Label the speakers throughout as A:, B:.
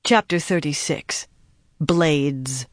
A: Chapter 36. Blades.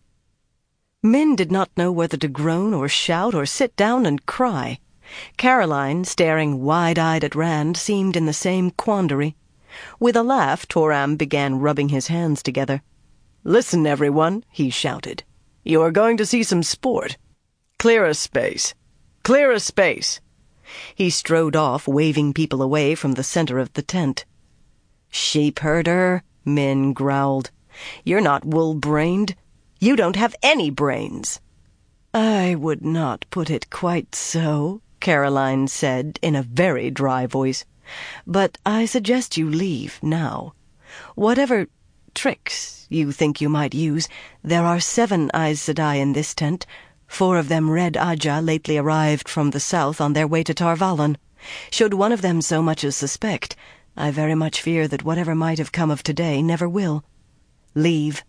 A: Min did not know whether to groan or shout or sit down and cry. Caroline, staring wide-eyed at Rand, seemed in the same quandary. With a laugh, Toram began rubbing his hands together. "Listen, everyone," he shouted. "You are going to see some sport. Clear a space. Clear a space." He strode off, waving people away from the center of the tent. "Sheep herder," Min growled. "You're not wool-brained. You don't have any brains." "I would not put it quite so," Caroline said in a very dry voice. "But I suggest you leave now. Whatever tricks you think you might use, there are 7 Aes Sedai in this tent, 4 of them Red Ajah lately arrived from the south on their way to Tar Valon. Should one of them so much as suspect, I very much fear that whatever might have come of today never will. Leave."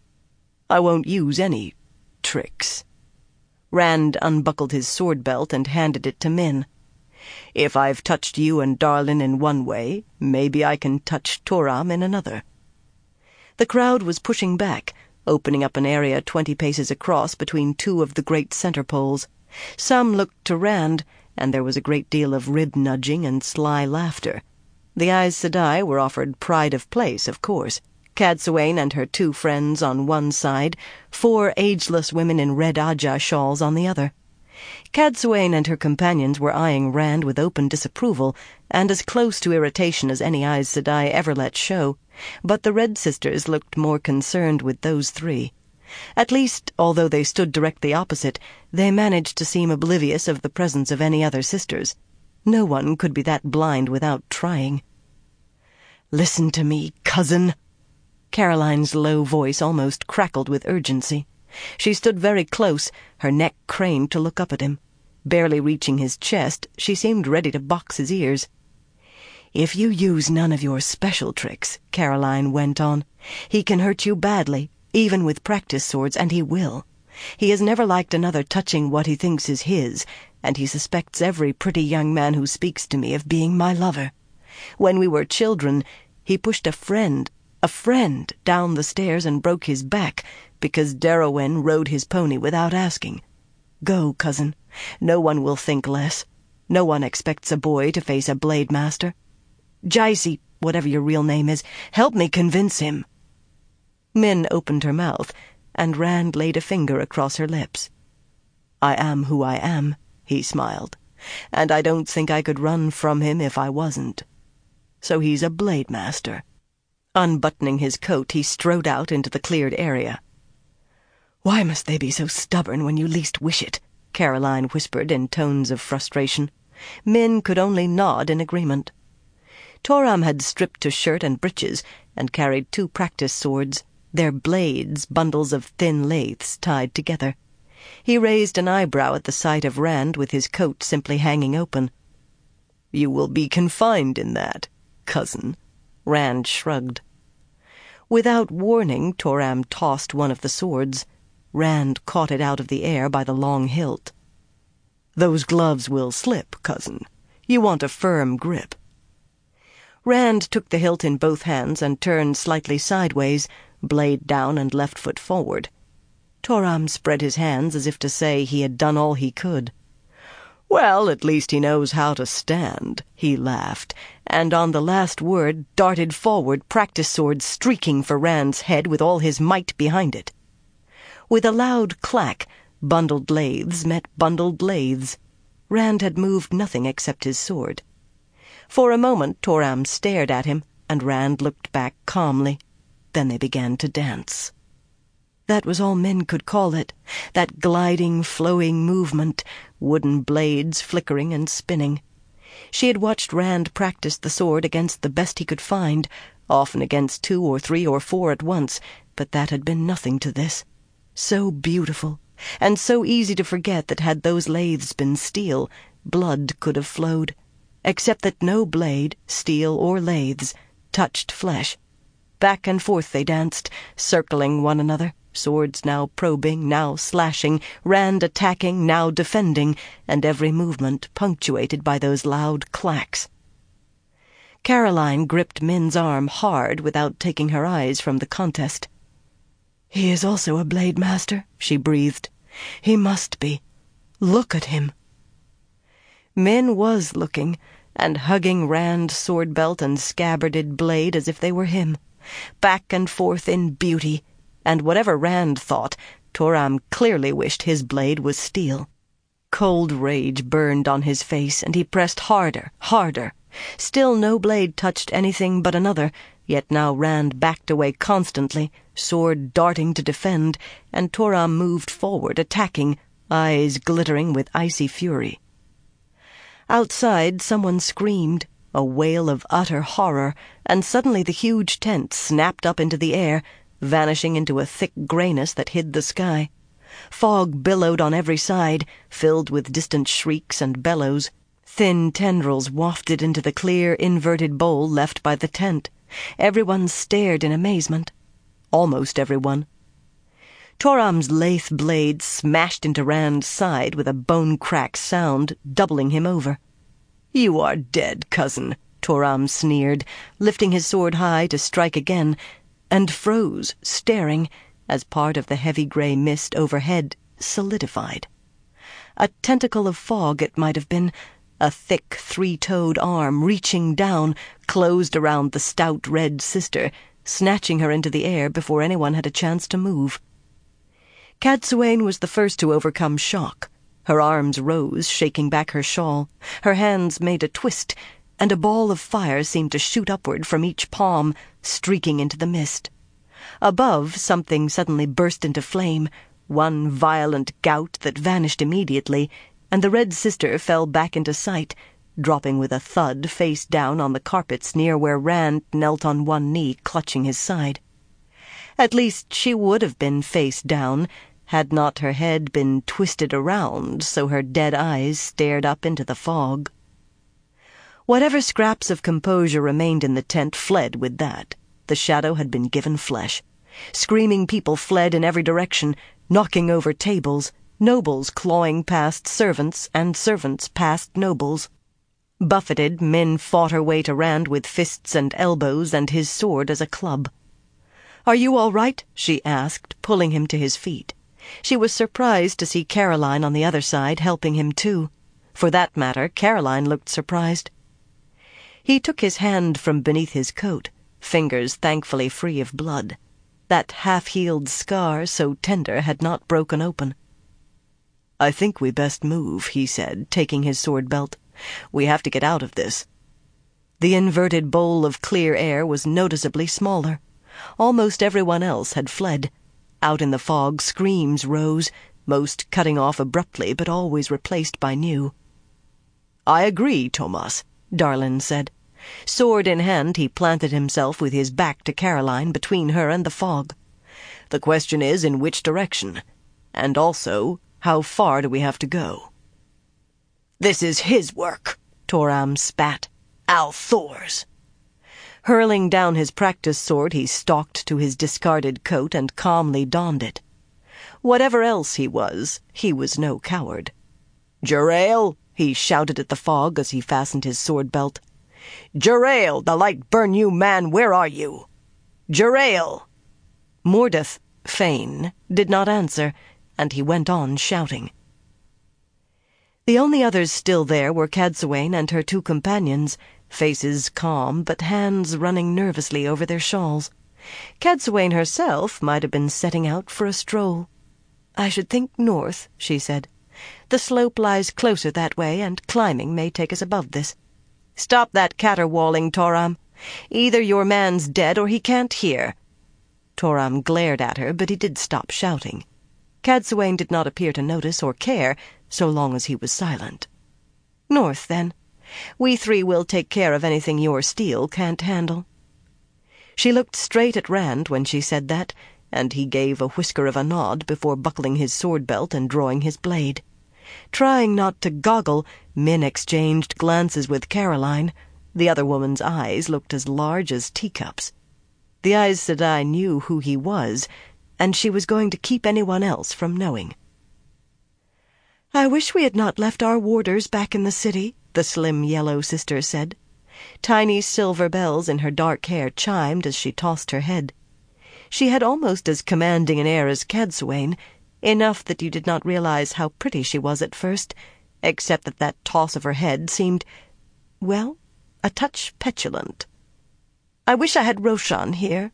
A: "I won't use any tricks." Rand unbuckled his sword belt and handed it to Min. "If I've touched you and Darlin in one way, maybe I can touch Toram in another." The crowd was pushing back, opening up an area 20 paces across between 2 of the great center poles. Some looked to Rand, and there was a great deal of rib-nudging and sly laughter. The Aes Sedai were offered pride of place, of course. Cadsuane and her 2 friends on one side, 4 ageless women in Red Ajah shawls on the other. Cadsuane and her companions were eyeing Rand with open disapproval and as close to irritation as any Aes Sedai ever let show, but the Red Sisters looked more concerned with those 3. At least, although they stood directly opposite, they managed to seem oblivious of the presence of any other sisters. No one could be that blind without trying. "Listen to me, cousin." Caroline's low voice almost crackled with urgency. She stood very close, her neck craned to look up at him. Barely reaching his chest, she seemed ready to box his ears. "If you use none of your special tricks," Caroline went on, "he can hurt you badly, even with practice swords, and he will. He has never liked another touching what he thinks is his, and he suspects every pretty young man who speaks to me of being my lover. When we were children, he pushed a friend down the stairs and broke his back because Darrowen rode his pony without asking. Go, cousin. No one will think less. No one expects a boy to face a blade master. Jaisi, whatever your real name is, help me convince him." Min opened her mouth, and Rand laid a finger across her lips. "I am who I am," he smiled, "and I don't think I could run from him if I wasn't. So he's a blade master." Unbuttoning his coat, he strode out into the cleared area. "Why must they be so stubborn when you least wish it?" Caroline whispered in tones of frustration. Min could only nod in agreement. Toram had stripped to shirt and breeches and carried 2 practice swords, their blades bundles of thin laths tied together. He raised an eyebrow at the sight of Rand with his coat simply hanging open. "You will be confined in that, cousin." Rand shrugged. Without warning, Toram tossed one of the swords. Rand caught it out of the air by the long hilt. "Those gloves will slip, cousin. You want a firm grip." Rand took the hilt in both hands and turned slightly sideways, blade down and left foot forward. Toram spread his hands as if to say he had done all he could. "Well, at least he knows how to stand," he laughed, and on the last word darted forward, practice sword streaking for Rand's head with all his might behind it. With a loud clack, bundled lathes met bundled lathes. Rand had moved nothing except his sword. For a moment Toram stared at him, and Rand looked back calmly. Then they began to dance. That was all Min could call it, that gliding, flowing movement, wooden blades flickering and spinning. She had watched Rand practice the sword against the best he could find, often against 2 or 3 or 4 at once, but that had been nothing to this. So beautiful, and so easy to forget that had those lathes been steel, blood could have flowed, except that no blade, steel or lathes, touched flesh. Back and forth they danced, circling one another, swords now probing, now slashing, Rand attacking, now defending, and every movement punctuated by those loud clacks. Caroline gripped Min's arm hard without taking her eyes from the contest. "He is also a blade master," she breathed. "He must be. Look at him." Min was looking, and hugging Rand's sword belt and scabbarded blade as if they were him, back and forth in beauty, and whatever Rand thought, Toram clearly wished his blade was steel. Cold rage burned on his face, and he pressed harder, harder. Still no blade touched anything but another, yet now Rand backed away constantly, sword darting to defend, and Toram moved forward, attacking, eyes glittering with icy fury. Outside, someone screamed, a wail of utter horror, and suddenly the huge tent snapped up into the air, vanishing into a thick grayness that hid the sky. Fog billowed on every side, filled with distant shrieks and bellows. Thin tendrils wafted into the clear, inverted bowl left by the tent. Everyone stared in amazement. Almost everyone. Toram's lathe blade smashed into Rand's side with a bone-crack sound, doubling him over. "You are dead, cousin," Toram sneered, lifting his sword high to strike again, and froze, staring, as part of the heavy gray mist overhead solidified. A tentacle of fog it might have been, a thick three-toed arm reaching down, closed around the stout red sister, snatching her into the air before anyone had a chance to move. Cadsuane was the first to overcome shock. Her arms rose, shaking back her shawl. Her hands made a twist, and a ball of fire seemed to shoot upward from each palm, streaking into the mist. Above, something suddenly burst into flame, one violent gout that vanished immediately, and the red sister fell back into sight, dropping with a thud face down on the carpets near where Rand knelt on one knee, clutching his side. At least she would have been face down, had not her head been twisted around so her dead eyes stared up into the fog. Whatever scraps of composure remained in the tent fled with that. The shadow had been given flesh. Screaming people fled in every direction, knocking over tables, nobles clawing past servants, and servants past nobles. Buffeted, Min fought her way to Rand with fists and elbows and his sword as a club. "Are you all right?" she asked, pulling him to his feet. She was surprised to see Caroline on the other side, helping him too. For that matter, Caroline looked surprised. He took his hand from beneath his coat, fingers thankfully free of blood. That half-healed scar, so tender, had not broken open. "I think we best move," he said, taking his sword belt. "We have to get out of this." The inverted bowl of clear air was noticeably smaller. Almost everyone else had fled. Out in the fog, screams rose, most cutting off abruptly but always replaced by new. "I agree, Tomas," Darlin said. Sword in hand, he planted himself with his back to Caroline, between her and the fog. "The question is, in which direction? And also, how far do we have to go?" "This is his work," Toram spat. "Althor's." Hurling down his practice sword, he stalked to his discarded coat and calmly donned it. Whatever else he was no coward. "Jerael!" he shouted at the fog as he fastened his sword belt. "Jerael, the light burn you man, where are you? Jerael!" Mordeth, Fane, did not answer, and he went on shouting. The only others still there were Cadsuane and her two companions, faces calm but hands running nervously over their shawls. Cadsuane herself might have been setting out for a stroll. "I should think north," she said. "The slope lies closer that way, and climbing may take us above this." "Stop that caterwauling, Toram. Either your man's dead or he can't hear." Toram glared at her, but he did stop shouting. Cadsuane did not appear to notice or care, so long as he was silent. "North, then. We three will take care of anything your steel can't handle." She looked straight at Rand when she said that, and he gave a whisker of a nod before buckling his sword belt and drawing his blade. Trying not to goggle, Min exchanged glances with Caroline. The other woman's eyes looked as large as teacups. The Aes Sedai knew who he was, and she was going to keep anyone else from knowing. "I wish we had not left our warders back in the city," the slim yellow sister said. Tiny silver bells in her dark hair chimed as she tossed her head. She had almost as commanding an air as Cadsuane, enough that you did not realize how pretty she was at first, except that that toss of her head seemed, well, a touch petulant. "I wish I had Roshan here."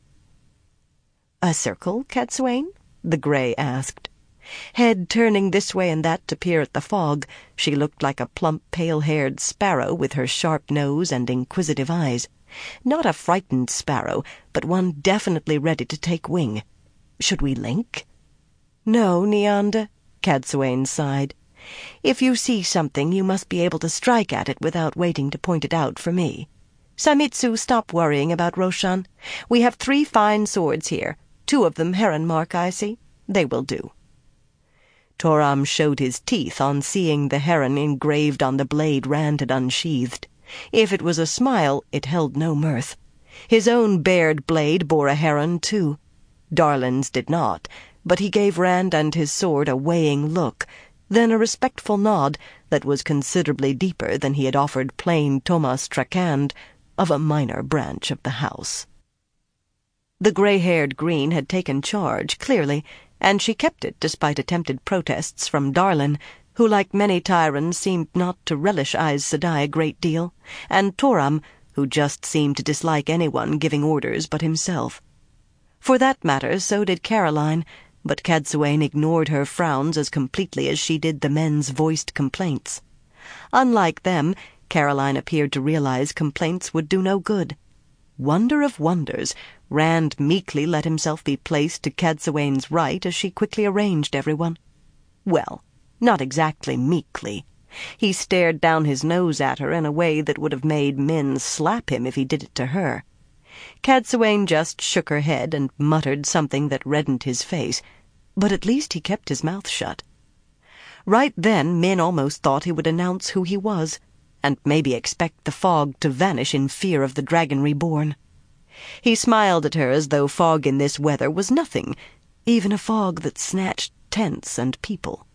A: "A circle, Cadsuane?" the Grey asked. Head turning this way and that to peer at the fog, she looked like a plump, pale-haired sparrow with her sharp nose and inquisitive eyes. Not a frightened sparrow, but one definitely ready to take wing. "Should we link?" "No, Nianda," Cadsuane sighed. "If you see something, you must be able to strike at it without waiting to point it out for me. Samitsu, stop worrying about Roshan. We have 3 fine swords here, 2 of them heron mark, I see. They will do." Toram showed his teeth on seeing the heron engraved on the blade Rand had unsheathed. If it was a smile, it held no mirth. His own bared blade bore a heron, too. Darlin's did not, but he gave Rand and his sword a weighing look, then a respectful nod that was considerably deeper than he had offered plain Thomas Trakand, of a minor branch of the house. The gray-haired Green had taken charge, clearly, and she kept it despite attempted protests from Darlin, who, like many Tyrans, seemed not to relish Aes Sedai a great deal, and Toram, who just seemed to dislike anyone giving orders but himself. For that matter, so did Caroline, but Cadsuane ignored her frowns as completely as she did the men's voiced complaints. Unlike them, Caroline appeared to realize complaints would do no good. Wonder of wonders, Rand meekly let himself be placed to Cadsuane's right as she quickly arranged everyone. Well, not exactly meekly. He stared down his nose at her in a way that would have made Min slap him if he did it to her. Cadsuane just shook her head and muttered something that reddened his face, but at least he kept his mouth shut. Right then Min almost thought he would announce who he was, and maybe expect the fog to vanish in fear of the dragon reborn. He smiled at her as though fog in this weather was nothing, even a fog that snatched tents and people.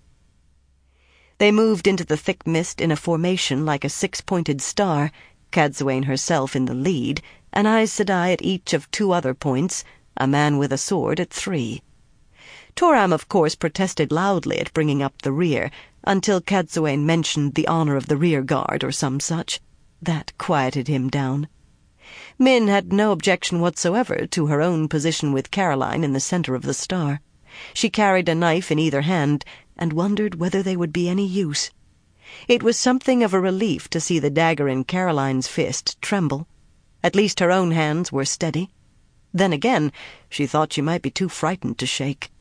A: They moved into the thick mist in a formation like a 6-pointed star, Cadsuane herself in the lead, and Aes Sedai at each of 2 other points, a man with a sword at 3. Toram, of course, protested loudly at bringing up the rear, until Cadsuane mentioned the honor of the rear guard or some such. That quieted him down. Min had no objection whatsoever to her own position with Caroline in the center of the star. She carried a knife in either hand and wondered whether they would be any use. It was something of a relief to see the dagger in Caroline's fist tremble. At least her own hands were steady. Then again, she thought she might be too frightened to shake.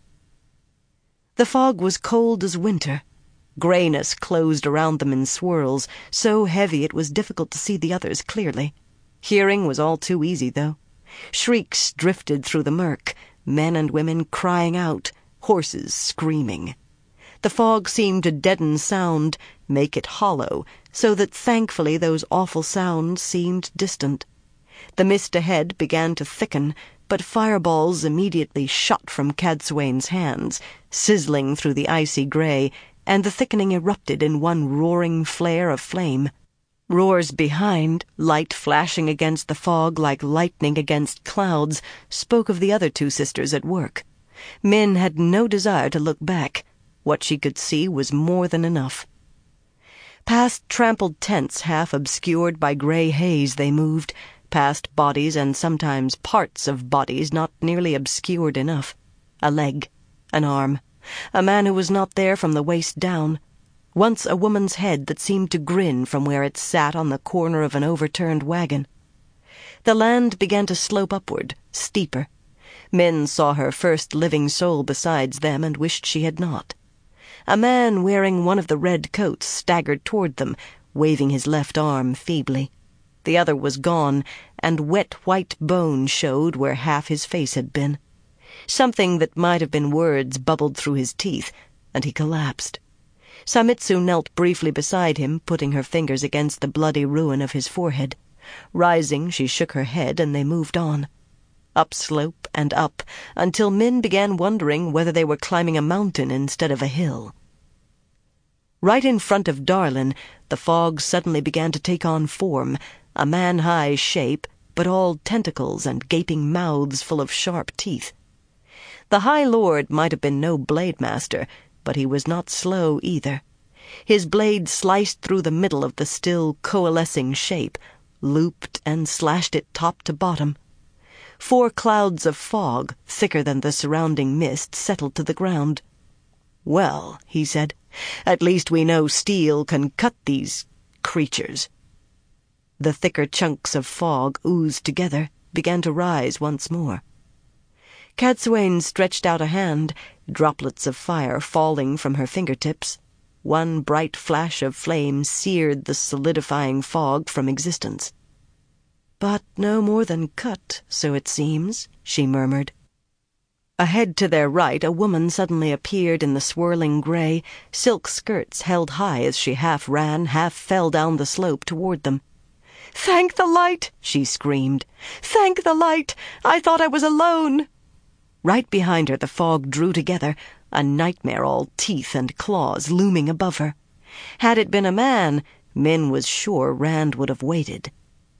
A: The fog was cold as winter. Grayness closed around them in swirls, so heavy it was difficult to see the others clearly. Hearing was all too easy, though. Shrieks drifted through the murk, men and women crying out, horses screaming. The fog seemed to deaden sound, make it hollow, so that thankfully those awful sounds seemed distant. The mist ahead began to thicken, but fireballs immediately shot from Cadsuane's hands, sizzling through the icy gray, and the thickening erupted in one roaring flare of flame. Roars behind, light flashing against the fog like lightning against clouds, spoke of the other 2 sisters at work. Min had no desire to look back. What she could see was more than enough. Past trampled tents half obscured by gray haze they moved, past bodies and sometimes parts of bodies not nearly obscured enough. A leg, an arm, a man who was not there from the waist down. Once a woman's head that seemed to grin from where it sat on the corner of an overturned wagon. The land began to slope upward, steeper. Min saw her first living soul besides them and wished she had not. A man wearing one of the red coats staggered toward them, waving his left arm feebly. The other was gone, and wet white bone showed where half his face had been. Something that might have been words bubbled through his teeth, and he collapsed. Samitsu knelt briefly beside him, putting her fingers against the bloody ruin of his forehead. Rising, she shook her head, and they moved on. Upslope and up, until Min began wondering whether they were climbing a mountain instead of a hill. Right in front of Darlin, the fog suddenly began to take on form, a man-high shape, but all tentacles and gaping mouths full of sharp teeth. The High Lord might have been no blade master, but he was not slow either. His blade sliced through the middle of the still coalescing shape, looped and slashed it top to bottom. 4 clouds of fog, thicker than the surrounding mist, settled to the ground. "Well," he said, "at least we know steel can cut these creatures." The thicker chunks of fog oozed together, began to rise once more. Cadsuane stretched out a hand, droplets of fire falling from her fingertips. One bright flash of flame seared the solidifying fog from existence. "But no more than cut, so it seems," she murmured. Ahead to their right, a woman suddenly appeared in the swirling gray, silk skirts held high as she half ran, half fell down the slope toward them. "Thank the light!" she screamed. "Thank the light! I thought I was alone!" Right behind her the fog drew together, a nightmare all teeth and claws looming above her. Had it been a man, Min was sure Rand would have waited.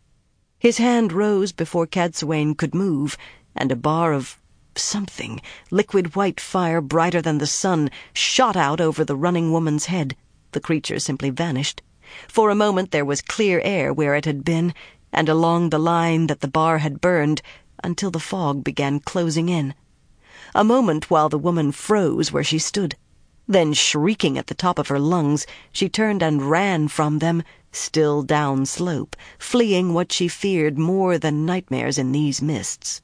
A: His hand rose before Cadsuane could move, and a bar of something, liquid white fire brighter than the sun, shot out over the running woman's head. The creature simply vanished. For a moment there was clear air where it had been, and along the line that the bar had burned, until the fog began closing in. A moment while the woman froze where she stood. Then, shrieking at the top of her lungs, she turned and ran from them, still down slope, fleeing what she feared more than nightmares in these mists.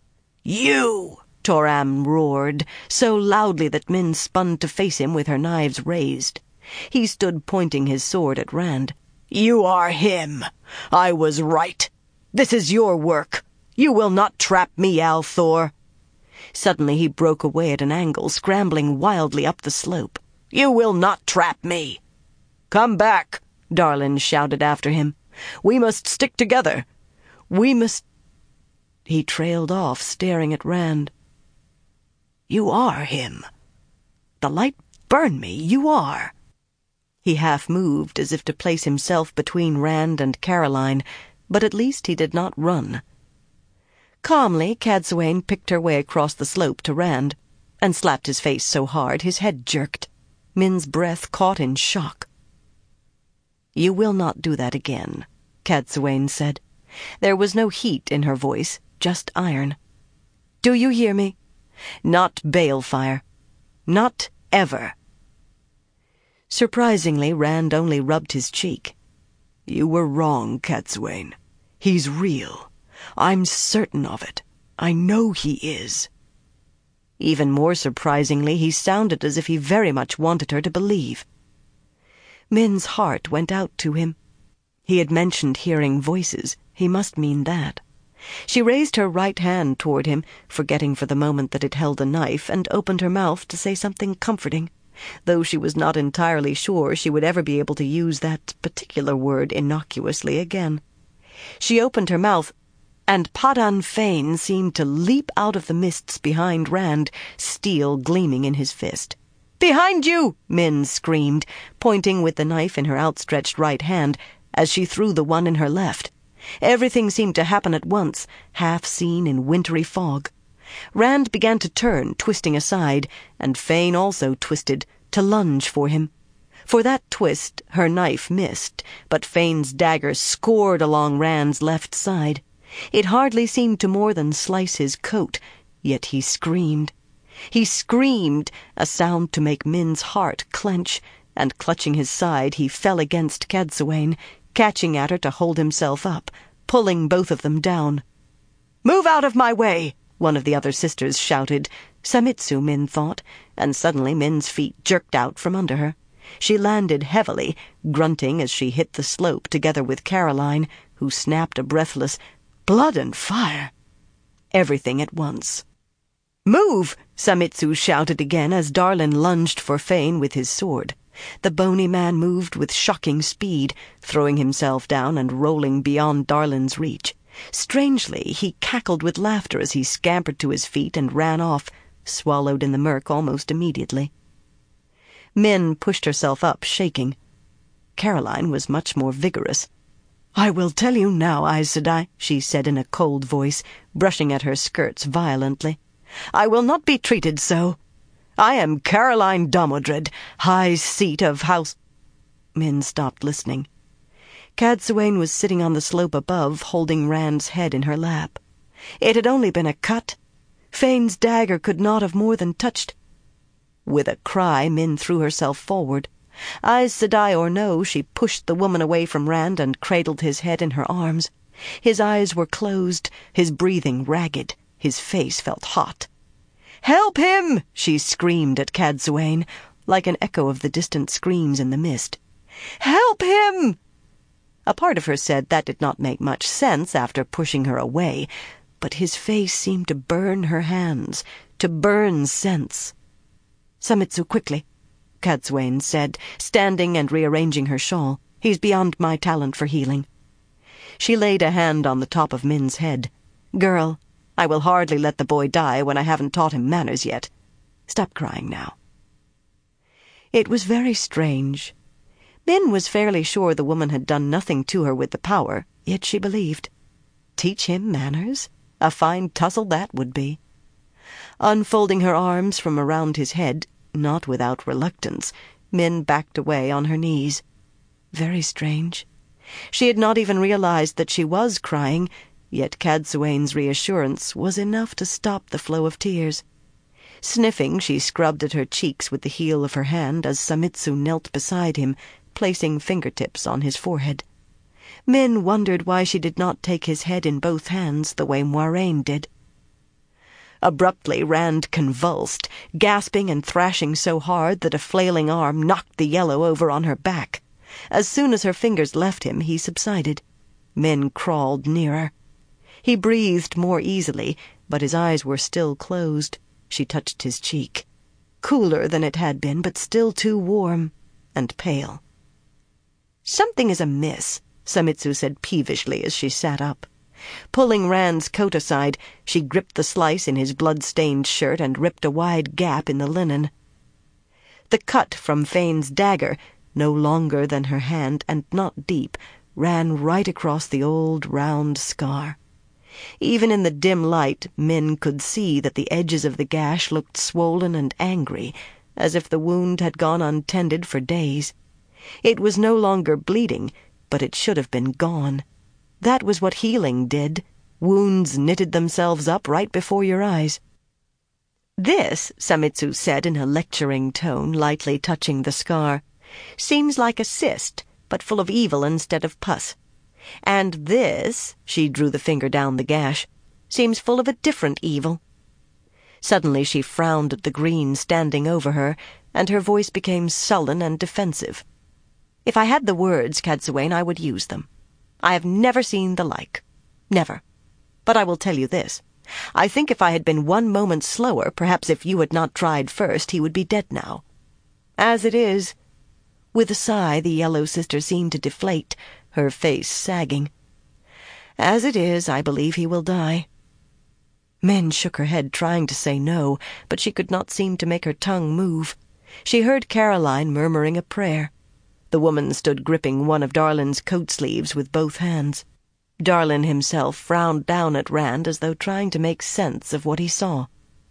A: "You!" Toram roared, so loudly that Min spun to face him with her knives raised. He stood pointing his sword at Rand. "You are him! I was right! This is your work! You will not trap me, althor!" Suddenly he broke away at an angle, scrambling wildly up the slope. "You will not trap me!" "Come back!" Darlin shouted after him. "We must stick together. We must—" He trailed off, staring at Rand. "You are him. The light burned me. You are." He half moved as if to place himself between Rand and Caroline, but at least he did not run. Calmly, Cadsuane picked her way across the slope to Rand, and slapped his face so hard his head jerked. Min's breath caught in shock. "You will not do that again," Cadsuane said. There was no heat in her voice, just iron. "Do you hear me? Not balefire. Not ever." Surprisingly, Rand only rubbed his cheek. "You were wrong, Cadsuane. He's real. I'm certain of it. I know he is." Even more surprisingly, he sounded as if he very much wanted her to believe. Min's heart went out to him. He had mentioned hearing voices. He must mean that. She raised her right hand toward him, forgetting for the moment that it held a knife, and opened her mouth to say something comforting, though she was not entirely sure she would ever be able to use that particular word innocuously again. She opened her mouth, and Padan Fain seemed to leap out of the mists behind Rand, steel gleaming in his fist. "Behind you!" Min screamed, pointing with the knife in her outstretched right hand, as she threw the one in her left. Everything seemed to happen at once, half seen in wintry fog. Rand began to turn, twisting aside, and Fain also twisted, to lunge for him. For that twist, her knife missed, but Fain's dagger scored along Rand's left side. It hardly seemed to more than slice his coat, yet he screamed. He screamed, a sound to make Min's heart clench, and clutching his side, he fell against Cadsuane, catching at her to hold himself up, pulling both of them down. "Move out of my way!" one of the other sisters shouted. Samitsu, Min thought, and suddenly Min's feet jerked out from under her. She landed heavily, grunting as she hit the slope together with Caroline, who snapped a breathless, "Blood and fire!" everything at once. "Move!" Samitsu shouted again as Darlin lunged for Fain with his sword. The bony man moved with shocking speed, throwing himself down and rolling beyond Darlin's reach. Strangely, he cackled with laughter as he scampered to his feet and ran off, swallowed in the murk almost immediately. Min pushed herself up, shaking. Caroline was much more vigorous. "I will tell you now, Aes Sedai," she said in a cold voice, brushing at her skirts violently. "I will not be treated so. I am Caroline Damodred, High Seat of House—" Min stopped listening. Cadsuane was sitting on the slope above, holding Rand's head in her lap. It had only been a cut. Fane's dagger could not have more than touched. With a cry, Min threw herself forward. Aes Sedai or no, she pushed the woman away from Rand and cradled his head in her arms. His eyes were closed, his breathing ragged, his face felt hot. "Help him!" she screamed at Cadsuane, like an echo of the distant screams in the mist. "Help him!" A part of her said that did not make much sense after pushing her away, but his face seemed to burn her hands, to burn sense. "Samitsu, quickly," Cadsuane said, standing and rearranging her shawl. "He's beyond my talent for healing." She laid a hand on the top of Min's head. "Girl, I will hardly let the boy die when I haven't taught him manners yet. Stop crying now." It was very strange. Min was fairly sure the woman had done nothing to her with the power, yet she believed. Teach him manners? A fine tussle that would be. Unfolding her arms from around his head, not without reluctance, Min backed away on her knees. Very strange. She had not even realized that she was crying, yet Cadsuane's reassurance was enough to stop the flow of tears. Sniffing, she scrubbed at her cheeks with the heel of her hand as Samitsu knelt beside him, placing fingertips on his forehead. Min wondered why she did not take his head in both hands the way Moiraine did. Abruptly, Rand convulsed, gasping and thrashing so hard that a flailing arm knocked the yellow over on her back. As soon as her fingers left him, he subsided. Min crawled nearer. He breathed more easily, but his eyes were still closed. She touched his cheek. Cooler than it had been, but still too warm and pale. "Something is amiss," Samitsu said peevishly as she sat up. Pulling Rand's coat aside, she gripped the slice in his blood-stained shirt and ripped a wide gap in the linen. The cut from Fane's dagger, no longer than her hand and not deep, ran right across the old round scar. Even in the dim light, Min could see that the edges of the gash looked swollen and angry, as if the wound had gone untended for days. It was no longer bleeding, but it should have been gone. That was what healing did. Wounds knitted themselves up right before your eyes. "This," Samitsu said in a lecturing tone, lightly touching the scar, "seems like a cyst, but full of evil instead of pus. And this," she drew the finger down the gash, "seems full of a different evil." Suddenly she frowned at the green standing over her, and her voice became sullen and defensive. "If I had the words, Cadsuane, I would use them. I have never seen the like. Never. But I will tell you this. I think if I had been one moment slower, perhaps if you had not tried first, he would be dead now. As it is—" With a sigh, the yellow sister seemed to deflate, her face sagging. "As it is, I believe he will die." Min shook her head, trying to say no, but she could not seem to make her tongue move. She heard Caroline murmuring a prayer. The woman stood gripping one of Darlin's coat sleeves with both hands. Darlin himself frowned down at Rand as though trying to make sense of what he saw.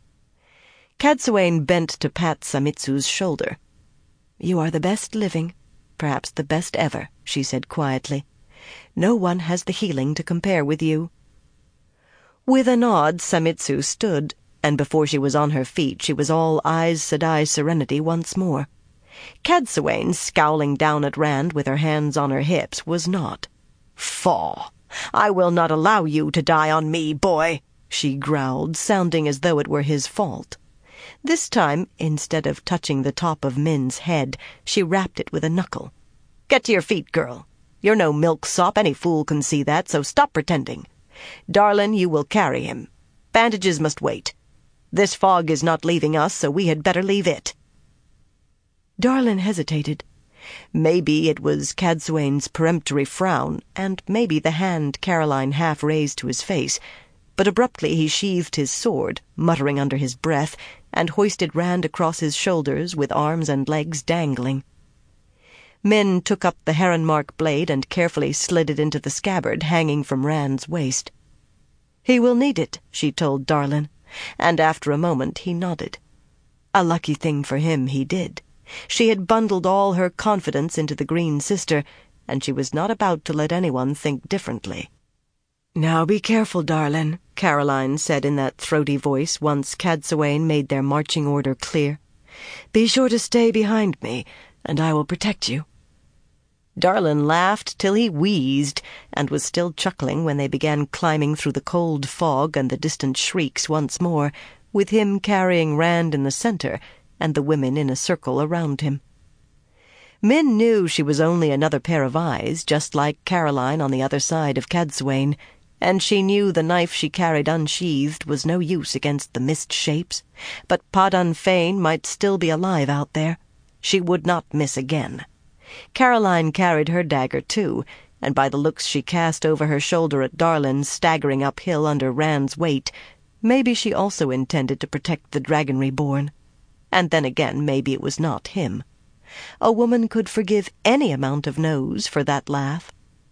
A: Cadsuane bent to pat Samitsu's shoulder. "You are the best living, perhaps the best ever," she said quietly. "No one has the healing to compare with you." With a nod, Samitsu stood, and before she was on her feet she was all Aes Sedai serenity once more. Cadsuane, scowling down at Rand with her hands on her hips, was not. "Faugh! I will not allow you to die on me, boy," she growled, sounding as though it were his fault. This time, instead of touching the top of Min's head, she rapped it with a knuckle. "Get to your feet, girl. You're no milksop, any fool can see that, so stop pretending. Darlin, you will carry him. Bandages must wait. This fog is not leaving us, so we had better leave it." Darlin hesitated. Maybe it was Cadsuane's peremptory frown, and maybe the hand Caroline half raised to his face, but abruptly he sheathed his sword, muttering under his breath, and hoisted Rand across his shoulders with arms and legs dangling. Min took up the heron-mark blade and carefully slid it into the scabbard hanging from Rand's waist. "He will need it," she told Darlin, and after a moment he nodded. A lucky thing for him he did. She had bundled all her confidence into the Green Sister, and she was not about to let anyone think differently. "Now be careful, Darlin," Caroline said in that throaty voice once Cadsuane made their marching order clear. "Be sure to stay behind me, and I will protect you." Darlin laughed till he wheezed, and was still chuckling when they began climbing through the cold fog and the distant shrieks once more, with him carrying Rand in the center and the women in a circle around him. Min knew she was only another pair of eyes, just like Caroline on the other side of Cadsuane, and she knew the knife she carried unsheathed was no use against the mist shapes, but Padan Fain might still be alive out there. She would not miss again. Caroline carried her dagger too, and by the looks she cast over her shoulder at Darlin staggering uphill under Rand's weight, maybe she also intended to protect the Dragon Reborn. And then again, maybe it was not him. A woman could forgive any amount of no's for that laugh.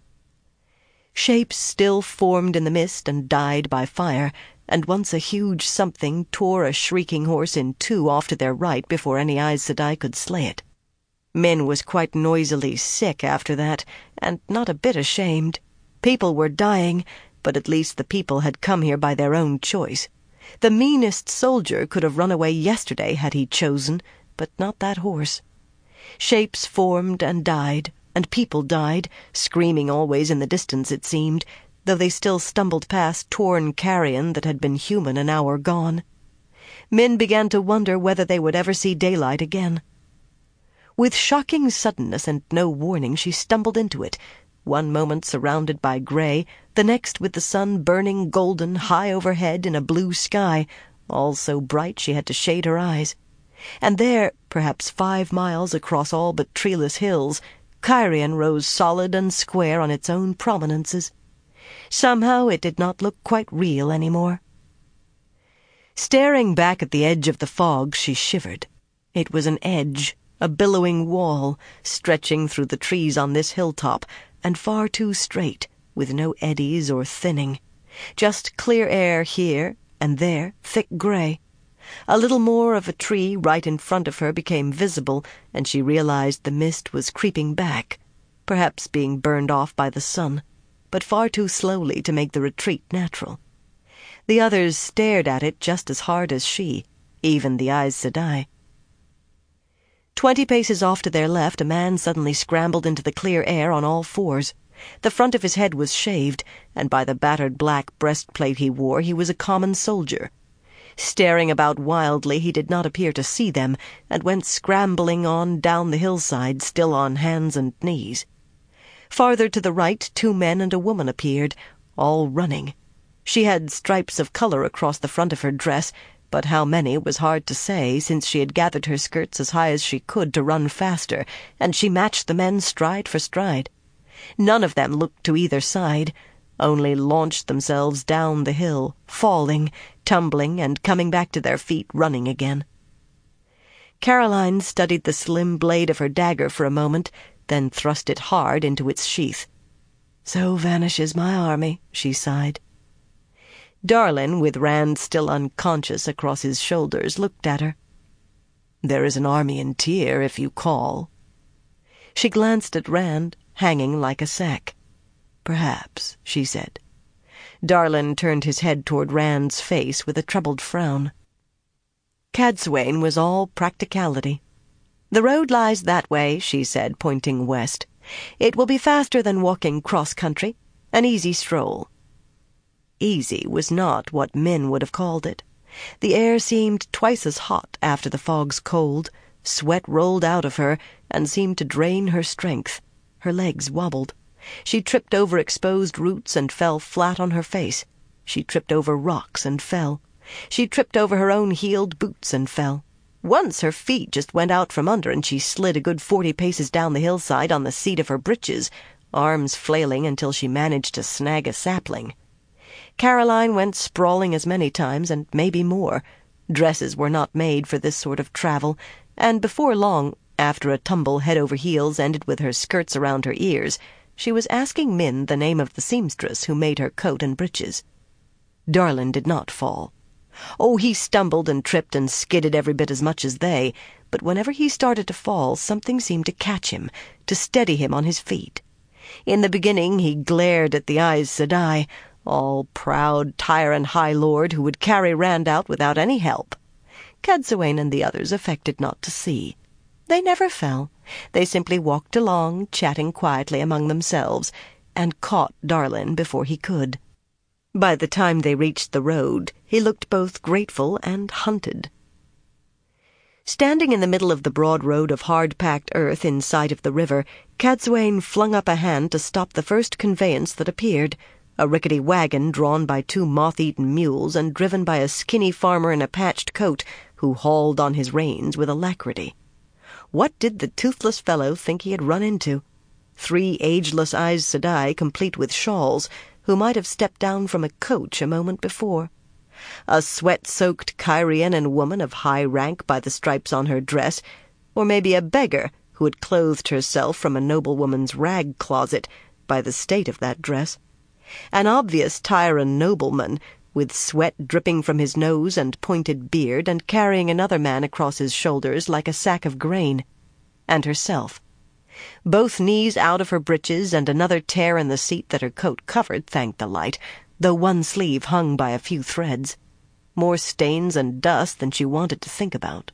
A: Shapes still formed in the mist and died by fire, and once a huge something tore a shrieking horse in two off to their right before any Aes Sedai could slay it. Min was quite noisily sick after that, and not a bit ashamed. People were dying, but at least the people had come here by their own choice. The meanest soldier could have run away yesterday had he chosen, but not that horse. Shapes formed and died, and people died, screaming always in the distance it seemed, though they still stumbled past torn carrion that had been human an hour gone. Min began to wonder whether they would ever see daylight again. With shocking suddenness and no warning she stumbled into it, one moment surrounded by gray, the next with the sun burning golden high overhead in a blue sky, all so bright she had to shade her eyes. And there, perhaps 5 miles across all but treeless hills, Cairhien rose solid and square on its own prominences. Somehow it did not look quite real any more. Staring back at the edge of the fog, she shivered. It was an edge, a billowing wall, stretching through the trees on this hilltop, and far too straight, with no eddies or thinning. Just clear air here, and there thick gray. A little more of a tree right in front of her became visible, and she realized the mist was creeping back, perhaps being burned off by the sun, but far too slowly to make the retreat natural. The others stared at it just as hard as she, even the Aes Sedai. 20 paces off to their left, a man suddenly scrambled into the clear air on all fours. The front of his head was shaved, and by the battered black breastplate he wore, he was a common soldier. Staring about wildly, he did not appear to see them, and went scrambling on down the hillside, still on hands and knees. Farther to the right, 2 men and a woman appeared, all running. She had stripes of color across the front of her dress, but how many was hard to say, since she had gathered her skirts as high as she could to run faster, and she matched the men stride for stride. None of them looked to either side, only launched themselves down the hill, falling, tumbling, and coming back to their feet, running again. Caroline studied the slim blade of her dagger for a moment, then thrust it hard into its sheath. "So vanishes my army," she sighed. Darlin, with Rand still unconscious across his shoulders, looked at her. "There is an army in Tyr if you call." She glanced at Rand, hanging like a sack. "Perhaps," she said. Darlin turned his head toward Rand's face with a troubled frown. Cadsuane was all practicality. "The road lies that way," she said, pointing west. "It will be faster than walking cross-country. An easy stroll." Easy was not what Min would have called it. The air seemed twice as hot after the fog's cold. Sweat rolled out of her and seemed to drain her strength. Her legs wobbled. She tripped over exposed roots and fell flat on her face. She tripped over rocks and fell. She tripped over her own heeled boots and fell. Once her feet just went out from under, and she slid a good 40 paces down the hillside on the seat of her breeches, arms flailing until she managed to snag a sapling. Caroline went sprawling as many times, and maybe more. Dresses were not made for this sort of travel, and before long After a tumble head over heels ended with her skirts around her ears, she was asking Min the name of the seamstress who made her coat and breeches. Darlin did not fall. Oh, he stumbled and tripped and skidded every bit as much as they, but whenever he started to fall, something seemed to catch him, to steady him on his feet. In the beginning he glared at the Aes Sedai, all proud tyrant high lord who would carry Rand out without any help. Cadsuane and the others affected not to see. They never fell. They simply walked along, chatting quietly among themselves, and caught Darlin before he could. By the time they reached the road, he looked both grateful and hunted. Standing in the middle of the broad road of hard-packed earth in sight of the river, Cadsuane flung up a hand to stop the first conveyance that appeared, a rickety wagon drawn by two moth-eaten mules and driven by a skinny farmer in a patched coat who hauled on his reins with alacrity. What did the toothless fellow think he had run into? 3 ageless Aes Sedai, complete with shawls, who might have stepped down from a coach a moment before. A sweat-soaked Cairhienin woman of high rank by the stripes on her dress, or maybe a beggar who had clothed herself from a noblewoman's rag-closet by the state of that dress. An obvious Tyran nobleman, with sweat dripping from his nose and pointed beard, and carrying another man across his shoulders like a sack of grain. And herself. Both knees out of her breeches and another tear in the seat that her coat covered, thank the light, though one sleeve hung by a few threads. More stains and dust than she wanted to think about.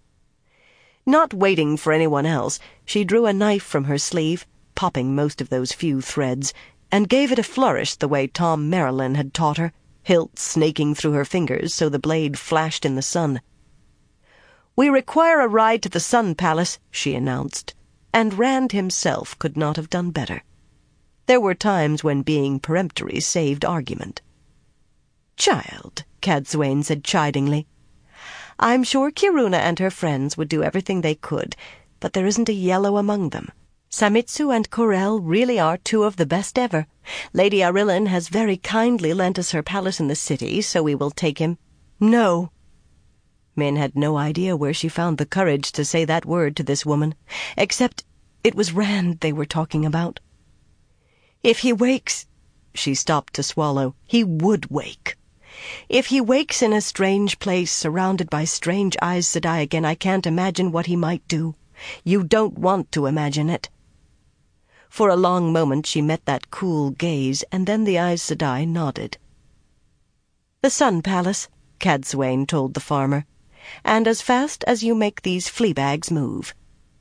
A: Not waiting for anyone else, she drew a knife from her sleeve, popping most of those few threads, and gave it a flourish the way Tom Merrilin had taught her, hilt snaking through her fingers so the blade flashed in the sun. "We require a ride to the Sun Palace," she announced, and Rand himself could not have done better. There were times when being peremptory saved argument. "Child," Cadsuane said chidingly, "I'm sure Kiruna and her friends would do everything they could, but there isn't a yellow among them. Samitsu and Corel really are 2 of the best ever. Lady Arillin has very kindly lent us her palace in the city, so we will take him." "No." Min had no idea where she found the courage to say that word to this woman, except it was Rand they were talking about. "If he wakes—" She stopped to swallow. He would wake. "If he wakes in a strange place, surrounded by strange Aes Sedai again, I can't imagine what he might do. You don't want to imagine it." For a long moment she met that cool gaze, and then the Aes Sedai nodded. "The Sun Palace," Cadsuane told the farmer, "and as fast as you make these flea bags move."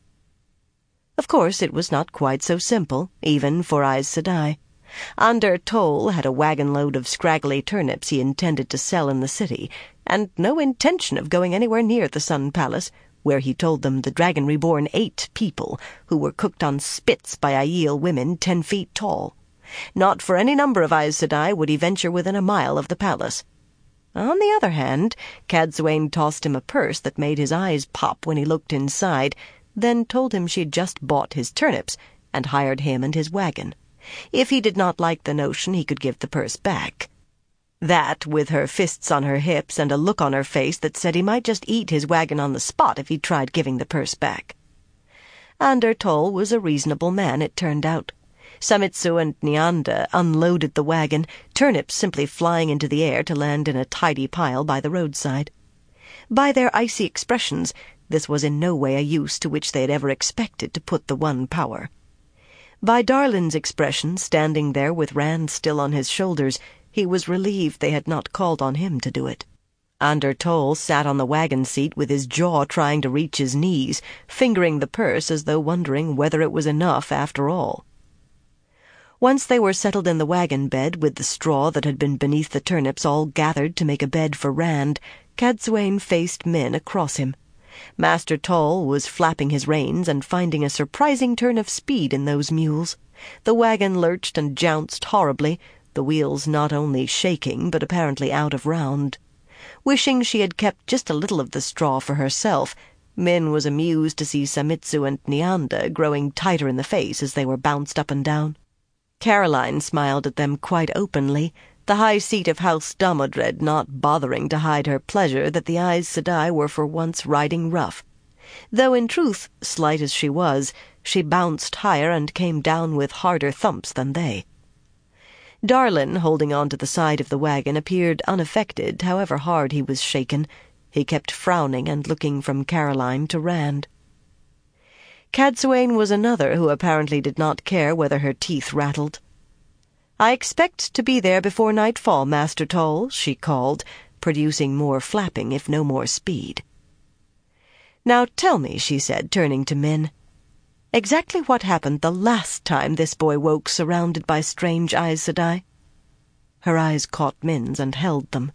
A: Of course, it was not quite so simple, even for Aes Sedai. Ander Tol had a wagon-load of scraggly turnips he intended to sell in the city, and no intention of going anywhere near the Sun Palace, where he told them the Dragon Reborn ate people who were cooked on spits by Aiel women 10 feet tall. Not for any number of Aes Sedai would he venture within a mile of the palace. On the other hand, Cadsuane tossed him a purse that made his eyes pop when he looked inside, then told him she'd just bought his turnips and hired him and his wagon. If he did not like the notion, he could give the purse back. That, with her fists on her hips and a look on her face that said he might just eat his wagon on the spot if he tried giving the purse back. Ander Tol was a reasonable man, it turned out. Samitsu and Nianda unloaded the wagon, turnips simply flying into the air to land in a tidy pile by the roadside. By their icy expressions, this was in no way a use to which they had ever expected to put the one power. By Darlin's expression, standing there with Rand still on his shoulders, he was relieved they had not called on him to do it. Ander Tol sat on the wagon seat with his jaw trying to reach his knees, fingering the purse as though wondering whether it was enough after all. Once they were settled in the wagon bed, with the straw that had been beneath the turnips all gathered to make a bed for Rand, Cadsuane faced Min across him. Master Tol was flapping his reins and finding a surprising turn of speed in those mules. The wagon lurched and jounced horribly, the wheels not only shaking but apparently out of round. Wishing she had kept just a little of the straw for herself, Min was amused to see Samitsu and Nianda growing tighter in the face as they were bounced up and down. Caroline smiled at them quite openly, the high seat of House Damodred not bothering to hide her pleasure that the Aes Sedai were for once riding rough. Though in truth, slight as she was, she bounced higher and came down with harder thumps than they. Darlin, holding on to the side of the wagon, appeared unaffected, however hard he was shaken. He kept frowning and looking from Caroline to Rand. Cadsuane was another who apparently did not care whether her teeth rattled. "I expect to be there before nightfall, Master Toll," she called, producing more flapping if no more speed. "Now tell me," she said, turning to Min, "exactly what happened the last time this boy woke surrounded by strange Aes Sedai?" Her eyes caught Min's and held them.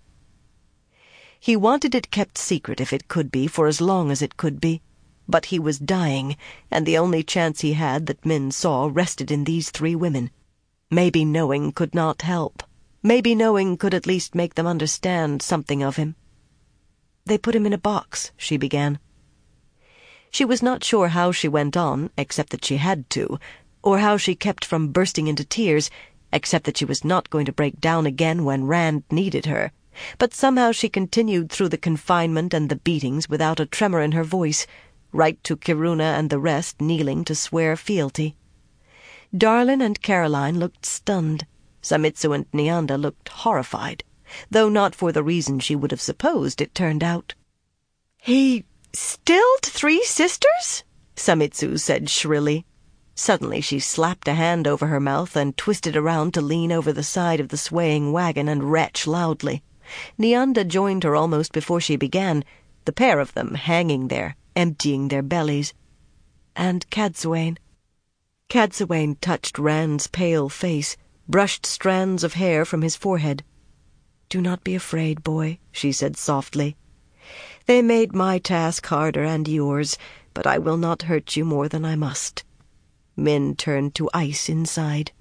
A: "He wanted it kept secret if it could be, for as long as it could be. But he was dying, and the only chance he had that Min saw rested in these 3 women. Maybe knowing could not help. Maybe knowing could at least make them understand something of him. They put him in a box," she began. She was not sure how she went on, except that she had to, or how she kept from bursting into tears, except that she was not going to break down again when Rand needed her. But somehow she continued through the confinement and the beatings without a tremor in her voice, right to Kiruna and the rest kneeling to swear fealty. Darlin and Caroline looked stunned. Samitsu and Nianda looked horrified, though not for the reason she would have supposed, it turned out. "He stilled 3 sisters?" Samitsu said shrilly. Suddenly she slapped a hand over her mouth and twisted around to lean over the side of the swaying wagon and retch loudly. Nianda joined her almost before she began, the pair of them hanging there, emptying their bellies. "And Cadsuane." Cadsuane touched Rand's pale face, brushed strands of hair from his forehead. "Do not be afraid, boy," she said softly. "They made my task harder and yours, but I will not hurt you more than I must." Min turned to ice inside.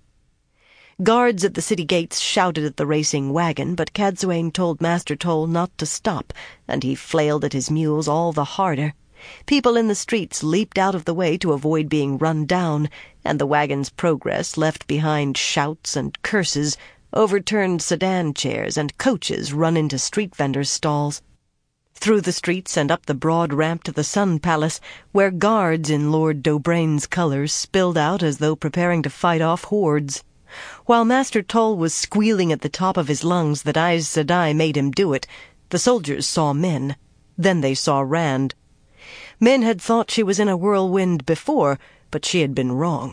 A: Guards at the city gates shouted at the racing wagon, but Cadsuane told Master Toll not to stop, and he flailed at his mules all the harder. People in the streets leaped out of the way to avoid being run down, and the wagon's progress left behind shouts and curses, overturned sedan chairs, and coaches run into street vendors' stalls. Through the streets and up the broad ramp to the Sun Palace, where guards in Lord Dobraine's colors spilled out as though preparing to fight off hordes. While Master Toll was squealing at the top of his lungs that Aes Sedai made him do it, the soldiers saw Min. Then they saw Rand. Min had thought she was in a whirlwind before, but she had been wrong.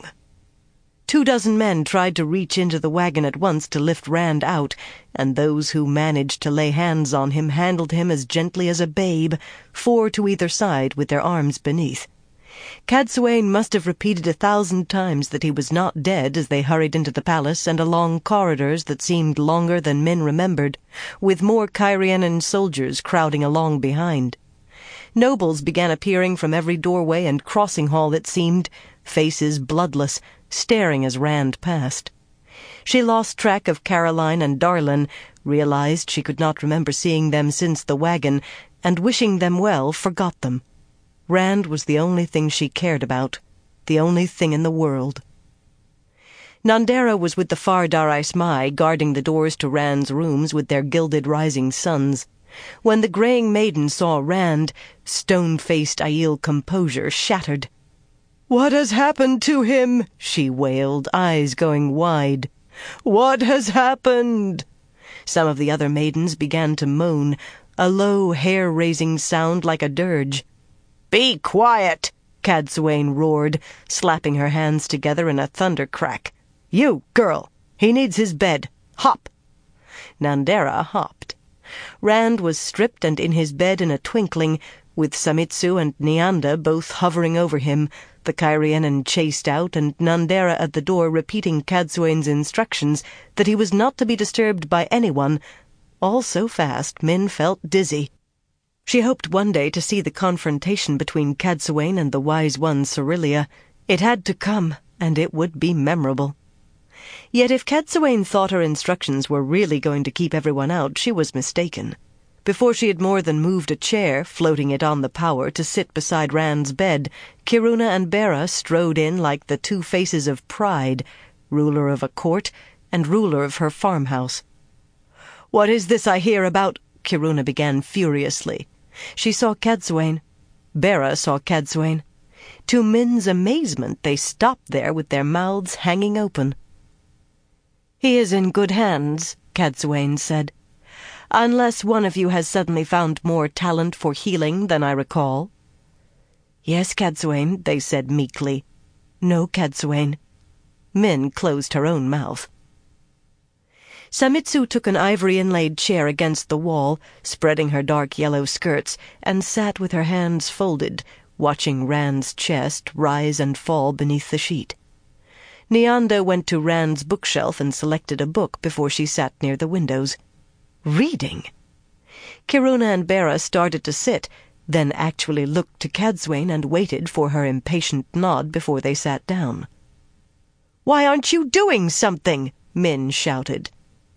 A: 24 men tried to reach into the wagon at once to lift Rand out, and those who managed to lay hands on him handled him as gently as a babe, 4 to either side with their arms beneath. Cadsuane must have repeated 1,000 times that he was not dead as they hurried into the palace and along corridors that seemed longer than Min remembered, with more Cairhienin soldiers crowding along behind. Nobles began appearing from every doorway and crossing hall, it seemed, faces bloodless, staring as Rand passed. She lost track of Caroline and Darlin, realized she could not remember seeing them since the wagon, and wishing them well, forgot them. Rand was the only thing she cared about, the only thing in the world. Nandera was with the Far Darais Mai, guarding the doors to Rand's rooms with their gilded rising suns. When the graying maiden saw Rand, stone-faced Aiel composure shattered. "What has happened to him?" she wailed, eyes going wide. "What has happened?" Some of the other maidens began to moan, a low, hair-raising sound like a dirge. "Be quiet!" Cadsuane roared, slapping her hands together in a thunder crack. "You, girl! He needs his bed. Hop!" Nandera hopped. Rand was stripped and in his bed in a twinkling, with Samitsu and Nianda both hovering over him, the Cairhienin chased out, and Nandera at the door repeating Cadsuane's instructions that he was not to be disturbed by anyone. All so fast, Min felt dizzy. She hoped one day to see the confrontation between Cadsuane and the Wise One Cerylea. It had to come, and it would be memorable. Yet if Cadsuane thought her instructions were really going to keep everyone out, she was mistaken. Before she had more than moved a chair, floating it on the power, to sit beside Rand's bed, Kiruna and Bera strode in like the 2 faces of pride, ruler of a court and ruler of her farmhouse. "What is this I hear about—" Kiruna began furiously. She saw Cadsuane. Bera saw Cadsuane. To Min's amazement, they stopped there with their mouths hanging open. "He is in good hands," Cadsuane said. "Unless one of you has suddenly found more talent for healing than I recall." "Yes, Cadsuane," they said meekly. "No, Cadsuane." Min closed her own mouth. Samitsu took an ivory-inlaid chair against the wall, spreading her dark yellow skirts, and sat with her hands folded, watching Rand's chest rise and fall beneath the sheet. Nianda went to Rand's bookshelf and selected a book before she sat near the windows. Reading! Kiruna and Bera started to sit, then actually looked to Cadsuane and waited for her impatient nod before they sat down. "Why aren't you doing something?" Min shouted.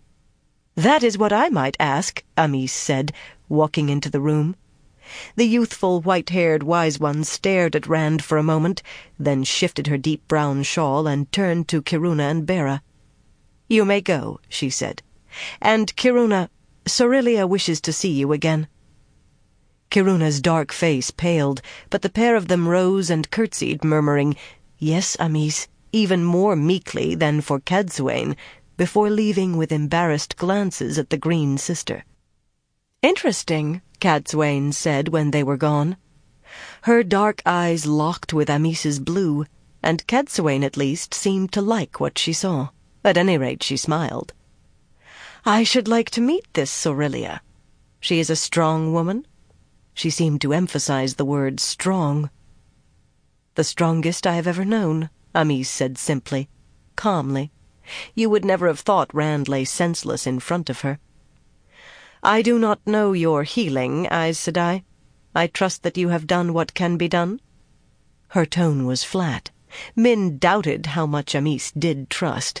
A: "That is what I might ask," Amis said, walking into the room. The youthful, white-haired wise one stared at Rand for a moment, then shifted her deep brown shawl and turned to Kiruna and Bera. "You may go," she said. "And, Kiruna, Sorillia wishes to see you again." Kiruna's dark face paled, but the pair of them rose and curtsied, murmuring, "Yes, Amis," even more meekly than for Cadsuane, before leaving with embarrassed glances at the green sister. "Interesting," Cadsuane said when they were gone. Her dark eyes locked with Amis's blue, and Cadsuane at least seemed to like what she saw. At any rate, she smiled. "I should like to meet this Sorillia. She is a strong woman?" She seemed to emphasize the word strong. "The strongest I have ever known," Amis said simply, calmly. You would never have thought Rand lay senseless in front of her. "I do not know your healing, Aes Sedai. I trust that you have done what can be done?" Her tone was flat. Min doubted how much Amis did trust.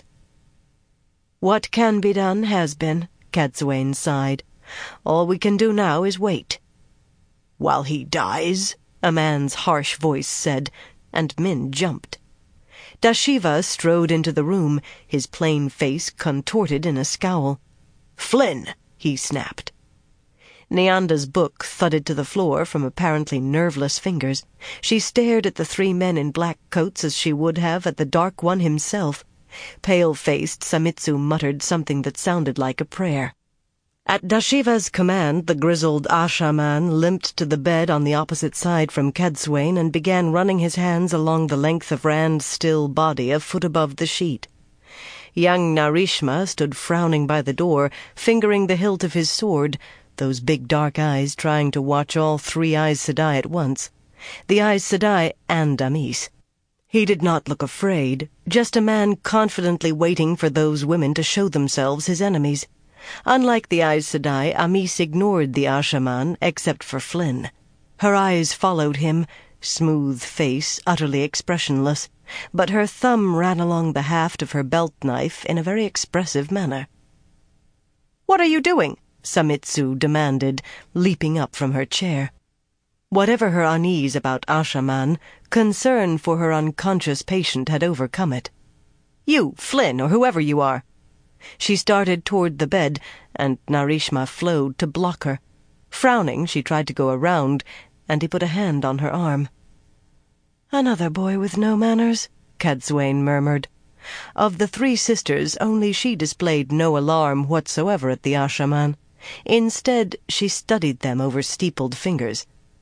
A: "What can be done has been," Cadsuane sighed. "All we can do now is wait." "While he dies?" a man's harsh voice said, and Min jumped. Dashiva strode into the room, his plain face contorted in a scowl. "Flynn!" he snapped. Nianda's book thudded to the floor from apparently nerveless fingers. She stared at the three men in black coats as she would have at the Dark One himself. Pale-faced, Samitsu muttered something that sounded like a prayer. At Dashiva's command, the grizzled Ashaman limped to the bed on the opposite side from Cadsuane and began running his hands along the length of Rand's still body a foot above the sheet. Young Narishma stood frowning by the door, fingering the hilt of his sword, those big dark eyes trying to watch all three Aes Sedai at once. The Aes Sedai and Amis. He did not look afraid, just a man confidently waiting for those women to show themselves his enemies. Unlike the Aes Sedai, Amis ignored the Ashaman, except for Flynn. Her eyes followed him, smooth face utterly expressionless, but her thumb ran along the haft of her belt knife in a very expressive manner. "What are you doing?" Samitsu demanded, leaping up from her chair. Whatever her unease about Ashaman, concern for her unconscious patient had overcome it. "You, Flynn, or whoever you are." She started toward the bed, and Narishma flowed to block her. Frowning, she tried to go around, and he put a hand on her arm. "Another boy with no manners," Cadsuane murmured. Of the three sisters, only she displayed no alarm whatsoever at the Ashaman. Instead, she studied them over steepled fingers.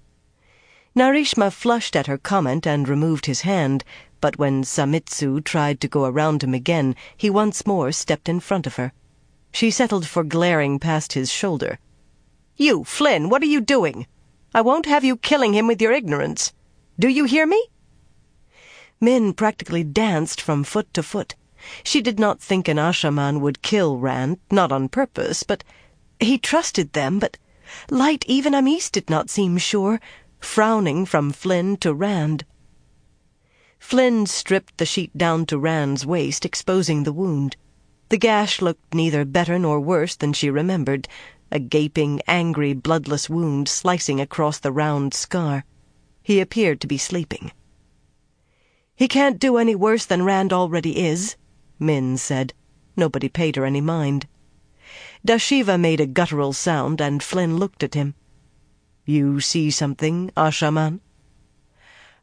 A: Narishma flushed at her comment and removed his hand, but when Samitsu tried to go around him again, he once more stepped in front of her. She settled for glaring past his shoulder. "You, Flynn, what are you doing? I won't have you killing him with your ignorance. Do you hear me?" Min practically danced from foot to foot. She did not think an Ashaman would kill Rand, not on purpose, but he trusted them, but Light, even Amis did not seem sure, frowning from Flynn to Rand. Flynn stripped the sheet down to Rand's waist, exposing the wound. The gash looked neither better nor worse than she remembered, a gaping, angry, bloodless wound slicing across the round scar. He appeared to be sleeping. "He can't do any worse than Rand already is," Min said. Nobody paid her any mind. Dashiva made a guttural sound, and Flynn looked at him. "You see something, Ashaman?"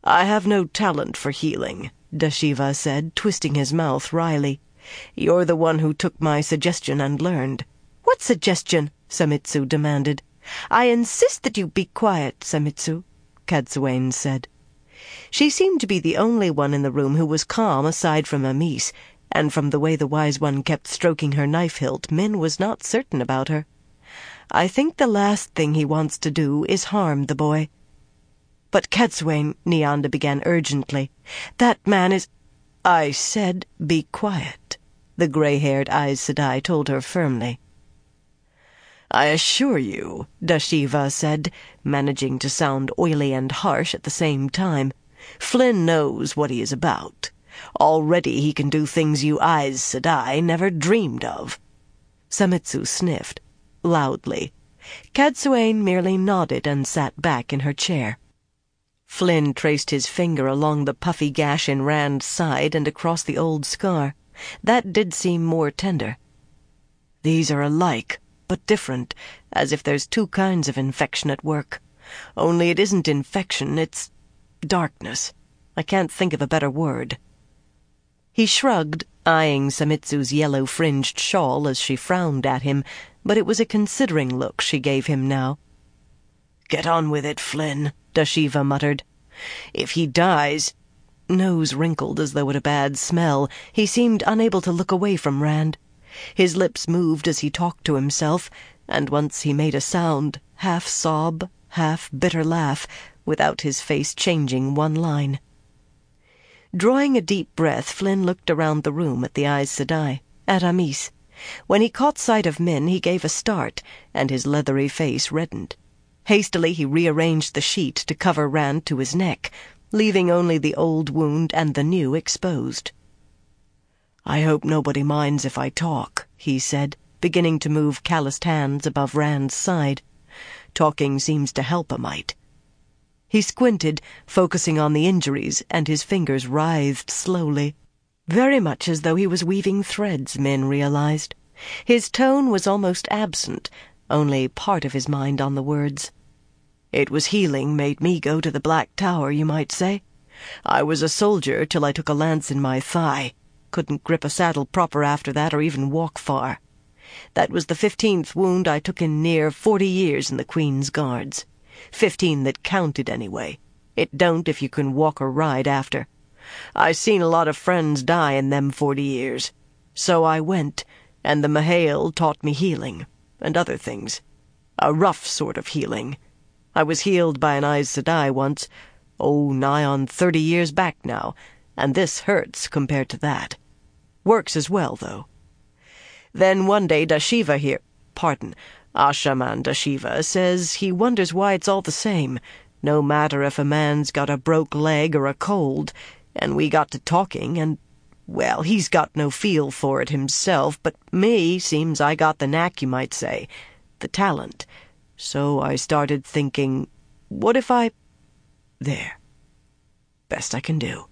A: "I have no talent for healing," Dashiva said, twisting his mouth wryly. "You're the one who took my suggestion and learned." "What suggestion?" Samitsu demanded. "I insist that you be quiet, Samitsu," Cadsuane said. She seemed to be the only one in the room who was calm aside from Amis, and from the way the Wise One kept stroking her knife hilt, Min was not certain about her. "I think the last thing he wants to do is harm the boy." "But Cadsuane," Nianda began urgently, "that man is—" "I said be quiet," the gray-haired Aes Sedai told her firmly. "I assure you," Dashiva said, managing to sound oily and harsh at the same time, "Flynn knows what he is about. Already he can do things you Aes Sedai never dreamed of." Samitsu sniffed, loudly. Cadsuane merely nodded and sat back in her chair. Flynn traced his finger along the puffy gash in Rand's side and across the old scar. That did seem more tender. "These are alike, but different, as if there's two kinds of infection at work. Only it isn't infection, it's darkness. I can't think of a better word." He shrugged, eyeing Samitsu's yellow-fringed shawl as she frowned at him, but it was a considering look she gave him now. "Get on with it, Flynn," Dashiva muttered. "If he dies—" Nose wrinkled as though at a bad smell, he seemed unable to look away from Rand. His lips moved as he talked to himself, and once he made a sound, half sob, half bitter laugh, without his face changing one line. Drawing a deep breath, Flynn looked around the room at the Aes Sedai, at Amis. When he caught sight of Min, he gave a start, and his leathery face reddened. Hastily he rearranged the sheet to cover Rand to his neck, leaving only the old wound and the new exposed. "I hope nobody minds if I talk," he said, beginning to move calloused hands above Rand's side. "Talking seems to help a mite." He squinted, focusing on the injuries, and his fingers writhed slowly. Very much as though he was weaving threads, Min realized. His tone was almost absent, only part of his mind on the words. "It was healing made me go to the Black Tower, you might say. I was a soldier till I took a lance in my thigh. Couldn't grip a saddle proper after that or even walk far. That was the 15th wound I took in near 40 years in the Queen's Guards. 15 that counted anyway. It don't if you can walk or ride after. I seen a lot of friends die in them 40 years. So I went, and the Mahale taught me healing, and other things. A rough sort of healing. I was healed by an Aes Sedai once, nigh on 30 years back now, and this hurts compared to that. Works as well, though. Then one day Dashiva here, Ashaman Dashiva says he wonders why it's all the same, no matter if a man's got a broke leg or a cold, and we got to talking, and, well, he's got no feel for it himself, but me seems I got the knack, you might say, the talent. So I started thinking, what if I... There. Best I can do."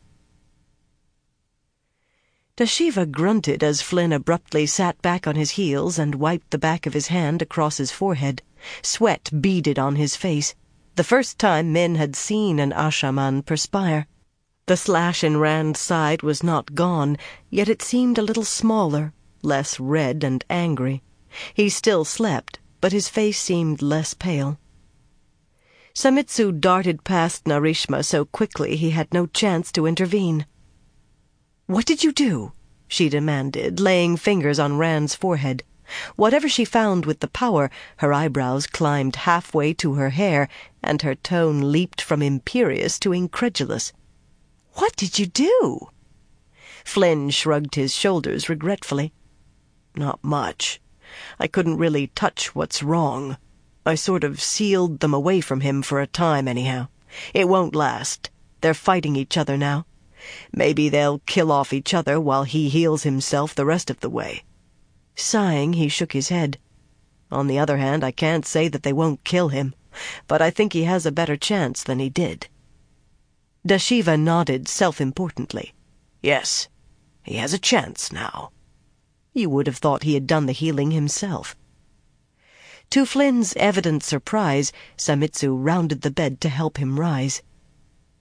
A: Dashiva grunted as Flynn abruptly sat back on his heels and wiped the back of his hand across his forehead. Sweat beaded on his face, the first time Min had seen an Ashaman perspire. The slash in Rand's side was not gone, yet it seemed a little smaller, less red and angry. He still slept, but his face seemed less pale. Samitsu darted past Narishma so quickly he had no chance to intervene. "What did you do?" she demanded, laying fingers on Rand's forehead. Whatever she found with the power, her eyebrows climbed halfway to her hair, and her tone leaped from imperious to incredulous. "What did you do?" Flynn shrugged his shoulders regretfully. "Not much. I couldn't really touch what's wrong. I sort of sealed them away from him for a time, anyhow. It won't last. They're fighting each other now. Maybe they'll kill off each other while he heals himself the rest of the way." Sighing, he shook his head. "On the other hand, I can't say that they won't kill him, but I think he has a better chance than he did." Dashiva nodded self-importantly. "Yes, he has a chance now." You would have thought he had done the healing himself. To Flynn's evident surprise, Samitsu rounded the bed to help him rise.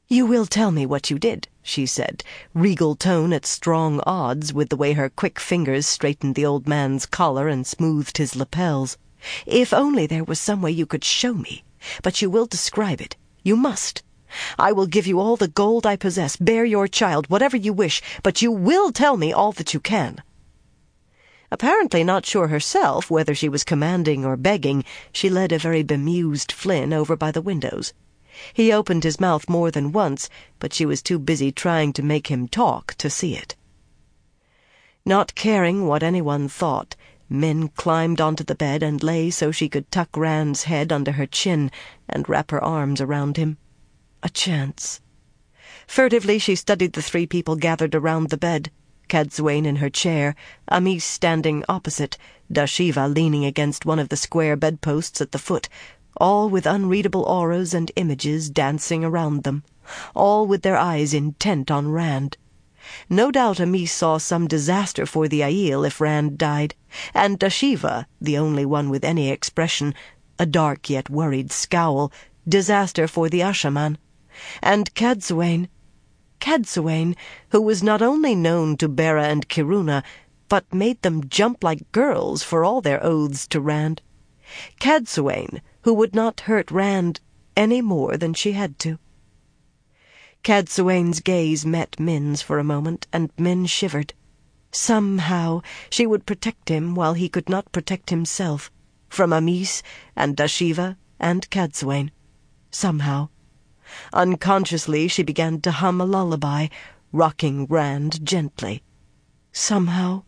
A: "You will tell me what you did," she said, regal tone at strong odds with the way her quick fingers straightened the old man's collar and smoothed his lapels. "If only there was some way you could show me. But you will describe it. You must. I will give you all the gold I possess, bear your child, whatever you wish, but you will tell me all that you can." Apparently not sure herself whether she was commanding or begging, she led a very bemused Flynn over by the windows. He opened his mouth more than once, but she was too busy trying to make him talk to see it. Not caring what anyone thought, Min climbed onto the bed and lay so she could tuck Rand's head under her chin and wrap her arms around him. A chance. Furtively she studied the three people gathered around the bed, Cadsuane in her chair, Amis standing opposite, Dashiva leaning against one of the square bedposts at the foot, all with unreadable auras and images dancing around them, all with their eyes intent on Rand. No doubt Amis saw some disaster for the Aiel if Rand died, and Dashiva, the only one with any expression, a dark yet worried scowl, disaster for the Ashaman, and Cadsuane, who was not only known to Bera and Kiruna, but made them jump like girls for all their oaths to Rand. Cadsuane, who would not hurt Rand any more than she had to. Cadsuane's gaze met Min's for a moment, and Min shivered. Somehow she would protect him while he could not protect himself, from Amis and Dashiva and Cadsuane. Somehow. Unconsciously she began to hum a lullaby, rocking Rand gently. Somehow.